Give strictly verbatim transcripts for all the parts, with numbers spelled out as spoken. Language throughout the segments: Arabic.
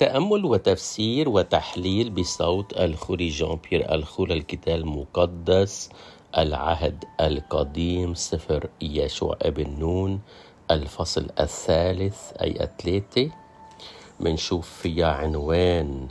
تأمل وتفسير وتحليل بصوت الخوري جان بيير الخور الكتاب المقدس العهد القديم سفر يشوع ابن نون الفصل الثالث أي الثلاثة. منشوف فيها عنوان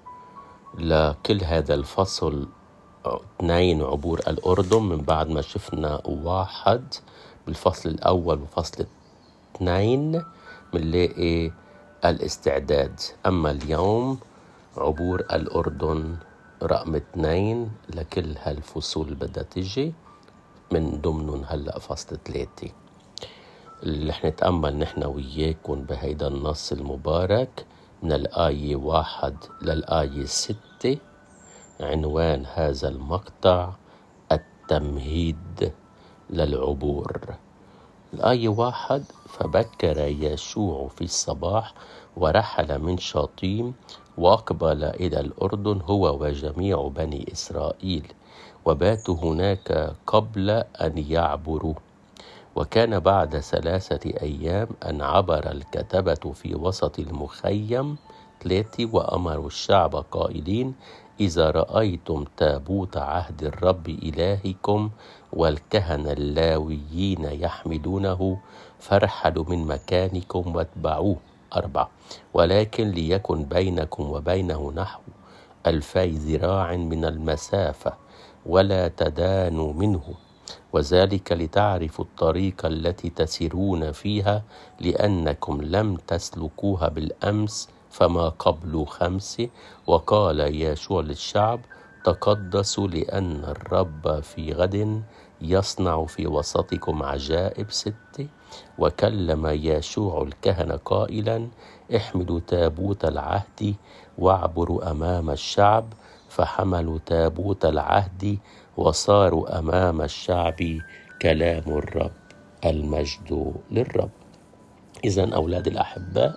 لكل هذا الفصل اثنين عبور الأردن، من بعد ما شفنا واحد بالفصل الأول وفصل اثنين منلاقي الاستعداد. أما اليوم عبور الأردن رقم اثنين لكل هالفصول اللي بدها تجي، من ضمنهم هلأ فصل ثلاثة اللي رح نتأمل نحن وياكم بهيدا النص المبارك من الآية واحد للآية ستة. عنوان هذا المقطع التمهيد للعبور. الآية واحد: فبكر يشوع في الصباح ورحل من شاطيم وأقبل إلى الأردن هو وجميع بني إسرائيل، وباتوا هناك قبل أن يعبروا. وكان بعد ثلاثة أيام أن عبر الكتبة في وسط المخيم ثلاثة، وأمروا الشعب قائلين: إذا رأيتم تابوت عهد الرب إلهكم والكهنة اللاويين يحملونه فارحلوا من مكانكم واتبعوه. أربعة: ولكن ليكن بينكم وبينه نحو ألفي ذراع من المسافة، ولا تدانوا منه، وذلك لتعرفوا الطريق التي تسيرون فيها، لأنكم لم تسلكوها بالأمس فما قبل خمسة. وقال يشوع للشعب: تقدسوا، لأن الرب في غد يصنع في وسطكم عجائب. ستة: وكلم يشوع الكهنة قائلا: احملوا تابوت العهد واعبروا أمام الشعب. فحملوا تابوت العهد وصاروا أمام الشعب كلام الرب. المجد للرب. إذن أولاد الأحباء،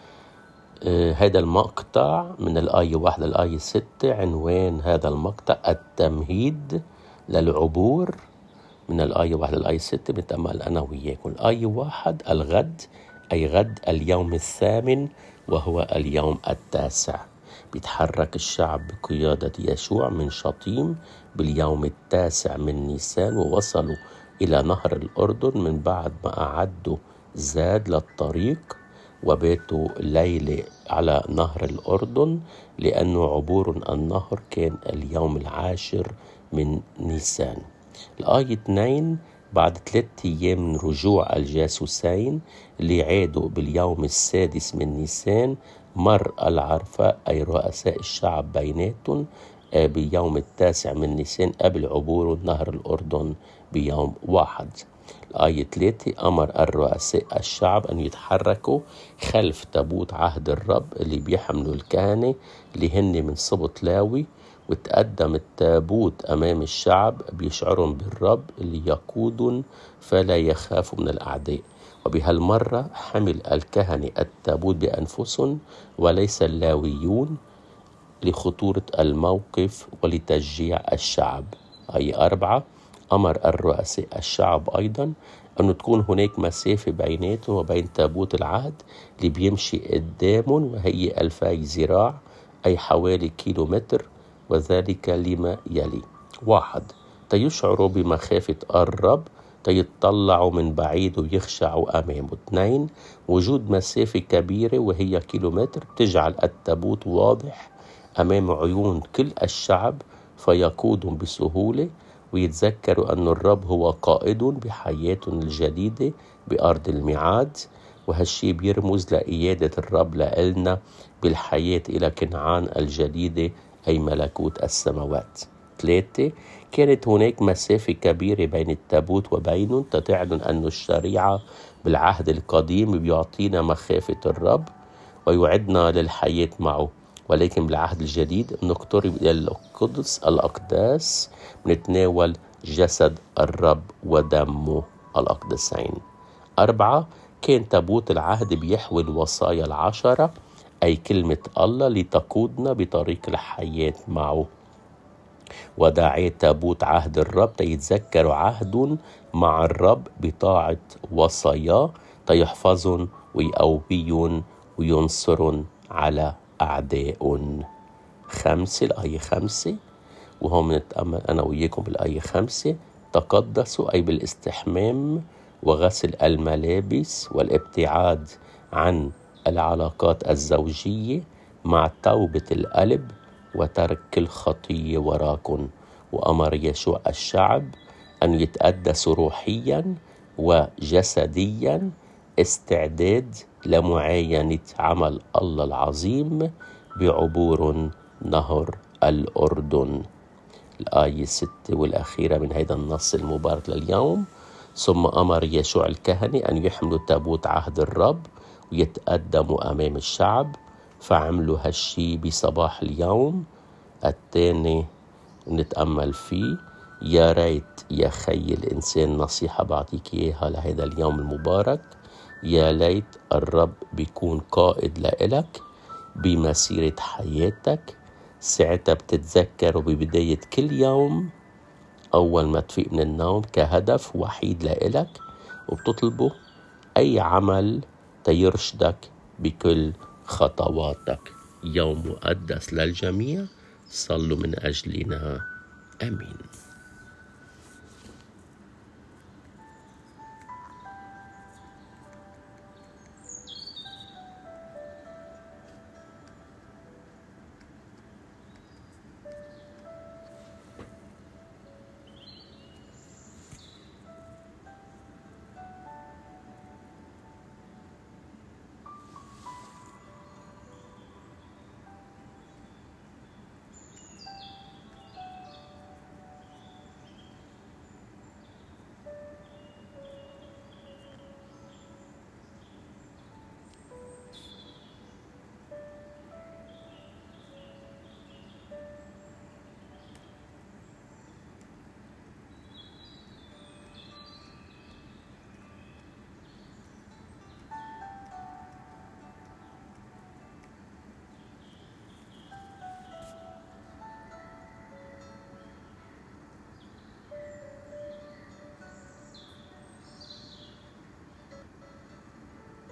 آه هذا المقطع من الآية واحد للآية ستة، عنوان هذا المقطع التمهيد للعبور. من الآية واحد للآية ستة بنتأمل أنا وياكم. الآية واحد: الغد، أي غد اليوم الثامن وهو اليوم التاسع. بيتحرك الشعب بقيادة يشوع من شاطيم باليوم التاسع من نيسان، ووصلوا إلى نهر الأردن من بعد ما أعدوا زاد للطريق، وباتوا ليلة على نهر الأردن، لأنه عبور النهر كان اليوم العاشر من نيسان. الآية اثنين: بعد ثلاثة أيام من رجوع الجاسوسين اللي عادوا باليوم السادس من نيسان، مر العرفاء أي رؤساء الشعب بيناتهم بيوم التاسع من نيسان قبل عبور نهر الأردن بيوم واحد. الآية ثلاثة: أمر الرؤساء الشعب أن يتحركوا خلف تابوت عهد الرب اللي بيحملوا الكهنة اللي هن من سبط لاوي، وتقدم التابوت أمام الشعب بيشعرهم بالرب اللي يقودهم فلا يخافوا من الأعداء. وبهالمرة حمل الكهنة التابوت بأنفسهم وليس اللاويون، لخطورة الموقف ولتشجيع الشعب. أي أربعة: أمر الرؤساء الشعب أيضا أن تكون هناك مسافة بيناتهم وبين تابوت العهد اللي بيمشي قدامهم، وهي ألفي ذراع أي حوالي كيلو متر، وذلك لما يلي. واحد: تيشعروا بمخافة الرب، تيطلعوا من بعيد ويخشعوا أمامه. اثنين: وجود مسافة كبيرة وهي كيلومتر تجعل التابوت واضح أمام عيون كل الشعب فيقودهم بسهولة، ويتذكروا أن الرب هو قائدهم بحياتهم الجديدة بأرض الميعاد. وهالشي بيرمز لإيادة الرب لإلنا بالحياة إلى كنعان الجديدة أي ملكوت السماوات. ثلاثة: كانت هناك مسافة كبيرة بين التابوت وبينهم تتعلن أن الشريعة بالعهد القديم بيعطينا مخافة الرب ويعدنا للحياة معه، ولكن بالعهد الجديد نقترب إلى القدس الأقداس نتناول جسد الرب ودمه الأقدسين. أربعة: كان تابوت العهد بيحوي الوصايا العشرة أي كلمة الله لتقودنا بطريق الحياة معه. وداعي تابوت عهد الرب تيتذكروا عهد مع الرب بطاعة وصاياه، تيحفظن ويقويون وينصرن على أعداء. خمسة، الآية خمسة، وهم بنتأمل أنا وياكم بالآية خمسة: تقدسوا أي بالاستحمام وغسل الملابس والابتعاد عن العلاقات الزوجية مع توبة القلب وترك الخطية وراكم. وأمر يشوع الشعب أن يتقدسوا روحيا وجسديا، استعداد لمعاينة عمل الله العظيم بعبور نهر الأردن. الآية ستة والأخيرة من هذا النص المبارك لليوم: ثم أمر يشوع الكهنة أن يحملوا تابوت عهد الرب ويتقدموا أمام الشعب، فعملوا هالشي بصباح اليوم الثاني. نتأمل فيه: يا ريت يا خي الإنسان، نصيحة بعطيك إياها لهذا اليوم المبارك، يا ليت الرب بيكون قائد لإلك بمسيرة حياتك. ساعتها بتتذكر ببداية كل يوم أول ما تفيق من النوم كهدف وحيد لإلك، وبتطلبه أي عمل تيرشدك بكل خطواتك. يوم مقدس للجميع، صلوا من أجلنا. آمين.